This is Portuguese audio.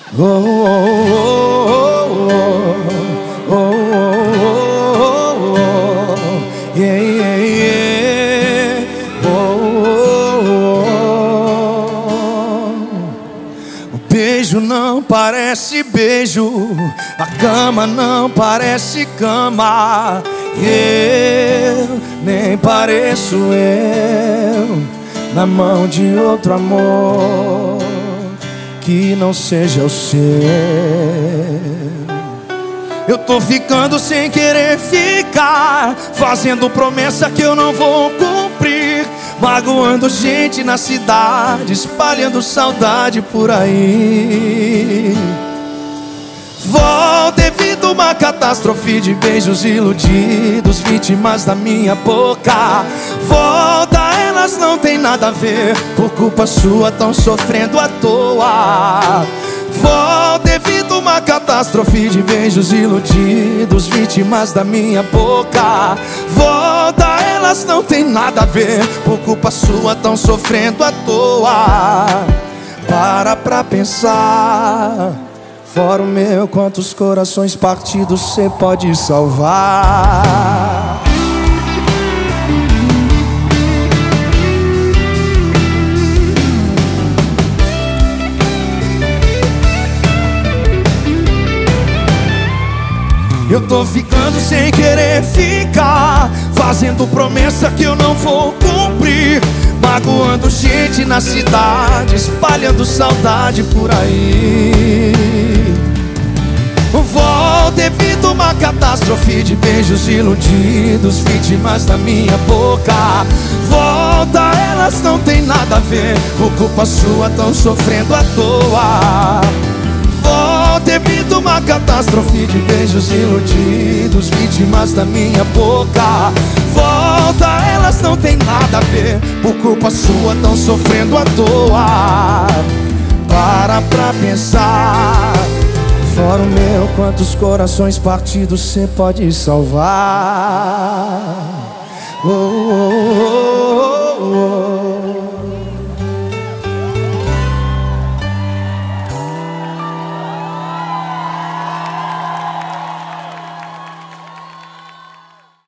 Oh, oh, oh, oh, oh, oh, oh, yeah, yeah, yeah. Oh, oh, oh. O beijo não parece beijo, a cama não parece cama. Eu nem pareço eu na mão de outro amor que não seja o seu. Eu tô ficando sem querer ficar, fazendo promessa que eu não vou cumprir, magoando gente na cidade, espalhando saudade por aí. Vou devido a uma catástrofe de beijos iludidos, vítimas da minha boca. Volta, elas não tem nada a ver, por culpa sua tão sofrendo à toa. Vou devido a uma catástrofe de beijos iludidos, vítimas da minha boca. Volta, elas não tem nada a ver, por culpa sua tão sofrendo à toa. Para pra pensar, fora o meu, quantos corações partidos cê pode salvar? Eu tô ficando sem querer ficar, fazendo promessa que eu não vou cumprir, magoando gente na cidade, espalhando saudade por aí. Vou devido a uma catástrofe de beijos iludidos, vítimas da minha boca. Volta, elas não tem nada a ver, por culpa sua tão sofrendo à toa. Vou devido a uma catástrofe de beijos iludidos, vítimas da minha boca. Volta, elas não tem nada a ver, por culpa sua tão sofrendo à toa. Para pra pensar, fora o meu, quantos corações partidos cê pode salvar? Oh, oh, oh, oh, oh.